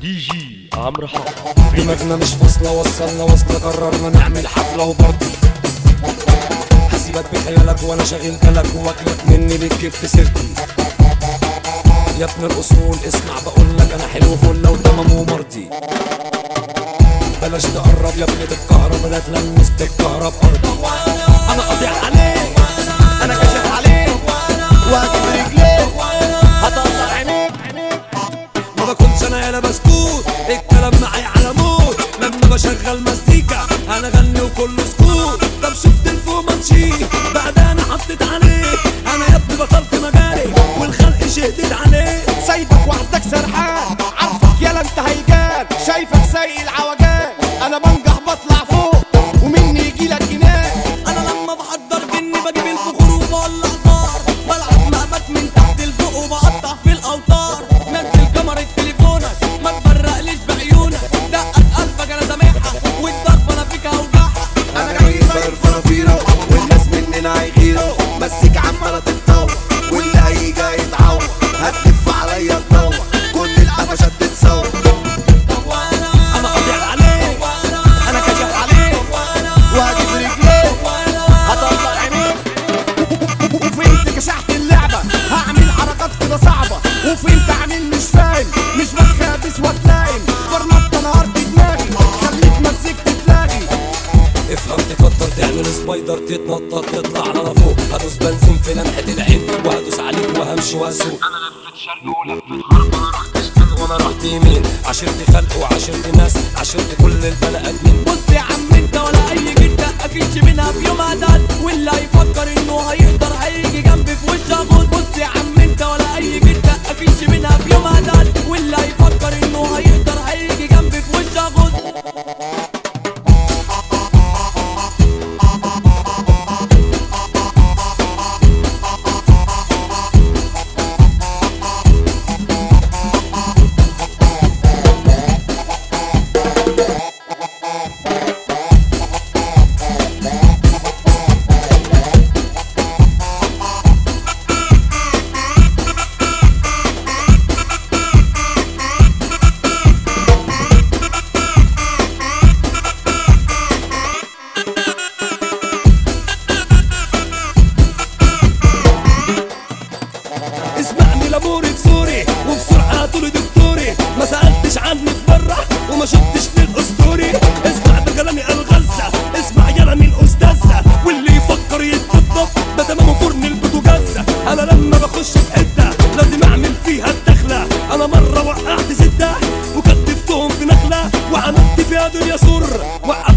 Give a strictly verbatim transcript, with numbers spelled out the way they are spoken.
دي جي عمرو حق. دماغنا مش فاصلة، وصلنا وصلة قررنا نعمل حفلة وبارتي. هسيبك بخيالك وانا شاغل بالك، واكلك مني بتجيب في سيرتي. يا ابن الاصول اسمع بقولك انا حلو فله وتمام ومرضي. بلاش تقرب يا ابني تتكهرب، لا تلمس تتكهرب ارضي. انا قاطع عليك، انا كاشف عليك، واجيب رجليك هطلع عينيك. ما بكونش انا يالا بسكوت، الكلام معايا على موت. لما بشغل مزيكا انا غني وكله سكوت. طب شفت الفومانشي بعد انا حطيت عليه. انا يا ابني بطلت مجالي والخلق شهدت عليه. سايبك وحدك سرحان، عارفك يالا انت هيجان. شايفك سايق العوجان، انا بنجح بطلع فوق ومني يجيلك جنان. انا لما بحضر جني بجيب البخور وبولع نار، بلعب مقبت من تحت لفوق وبقطع في الاوتار. نزل كاميرا تليفونك ما تبرقليش بعيونك، دقة قلبك انا سامعها والضربة انا فيك اوجعها. انا جاي طاير فرافيرو والناس مننا هيغيروا. مسك عمالة تتطور واللي هيجي هيتعور. هتلف عليا تدور كل القفشات تتصور. انا قاطع عليك، انا كاشف عليك، واجيب رجليك هطلع عينيك. وفين كشحت اللعبة هعمل حركات كده صعبة. وفين تعمل مش فاهم، مش بتخابس واتلايم. فرنطة نهارت دماغي خليك مسكت تلاغي. افهم تكتر تعمل سبايدر تتنطط تطلع على فوق. هدوس بنزين في لمحة العين وهدوس عليك وهمشي واسوق. انا لفت شرق ولفت غرب، انا رحت شمال وانا رحت يمين. عشرتي خلق وعشرتي ناس، عشرتي كل البني ادمين. بص يا عم انت ولا اي جدة اكيدش منها في يوم عدد، واللي هيفكر انه هيقدر هيجي جنبي في وش اغوص. بص يا عم انت ولا اي جدة اكيدش منها في يوم عدد، واللي هيفكر انه هيقدر هيجي جنبي في وش اغوص. اسمعني لاموري بسوري وبسرعة طولي دكتوري. ما سألتش عني تبرح وما شفتش للأسطوري. اسمع ده كلامي الغزة، اسمع يالا مين أستاذة. واللي يفكر يتنطط ده تمامه فرن البوتاجازة. أنا لما بخش في حتة لازم أعمل فيها الدخلة. أنا مرة وقعت ستة وكتفتهم في نخلة وعملت فيها دنيا سر.